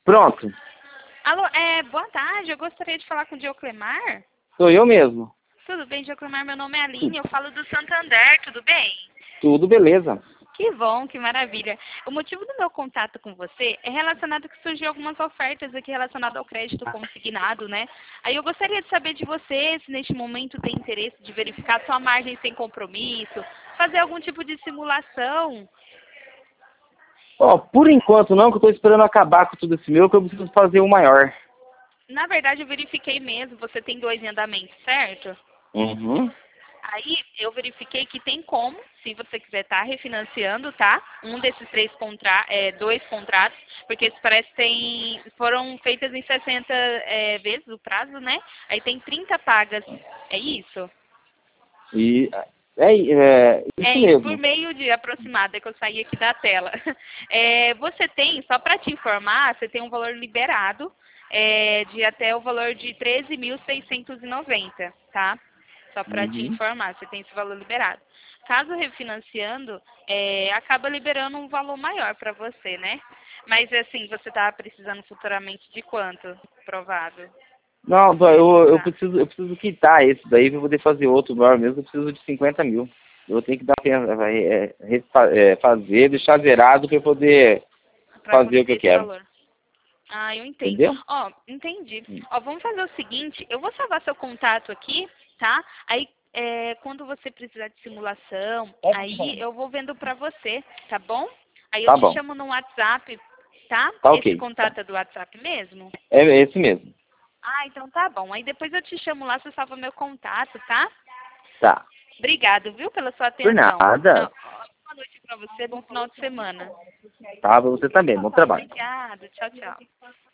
Pronto. Alô, boa tarde, eu gostaria de falar com o Dioclemar. Sou eu mesmo. Tudo bem, Dioclemar? Meu nome é Aline, eu falo do Santander, tudo bem? Tudo beleza. Que bom, que maravilha. O motivo do meu contato com você é relacionado que surgiu algumas ofertas aqui relacionadas ao crédito consignado, né? Aí eu gostaria de saber de você se neste momento tem interesse de verificar sua margem sem compromisso, fazer algum tipo de simulação. Ó, por enquanto não, que eu tô esperando acabar com tudo esse meu, que eu preciso fazer o maior. Na verdade, eu verifiquei mesmo, você tem 2 em andamento, certo? Uhum. Aí eu verifiquei que tem como, se você quiser estar refinanciando, tá? Um desses 2 contratos, porque isso parece que foram feitas em 60 vezes o prazo, né? Aí tem 30 pagas. É isso? E é isso Por mesmo. meio de aproximada que eu saí aqui da tela. Você tem, só para te informar, você tem um valor liberado de até o valor de 13.690, tá? Só para te Uhum. informar, você tem esse valor liberado. Caso refinanciando, acaba liberando um valor maior para você, né? Mas assim, você tá precisando futuramente de quanto? Provável. Não, eu Tá. preciso quitar esse daí pra poder fazer outro maior mesmo, eu preciso de 50 mil. Eu tenho que dar fazer, deixar zerado pra eu poder Para fazer o que conseguir eu esse quero. valor. Ah, eu entendo. Entendeu? Ó, entendi. Ó, vamos fazer o seguinte, eu vou salvar seu contato aqui, tá? Aí, quando você precisar de simulação, aí eu vou vendo pra você, tá bom? Aí eu Tá te bom. chamo no WhatsApp, tá? Tá Esse ok. contato é do WhatsApp mesmo? É esse mesmo. Ah, então tá bom. Aí depois eu te chamo lá, você salva meu contato, tá? Tá. Obrigado, viu, pela sua Por atenção. nada. Boa noite pra você, bom final de semana. Tá, pra você também. Bom trabalho. Obrigada, tchau, tchau.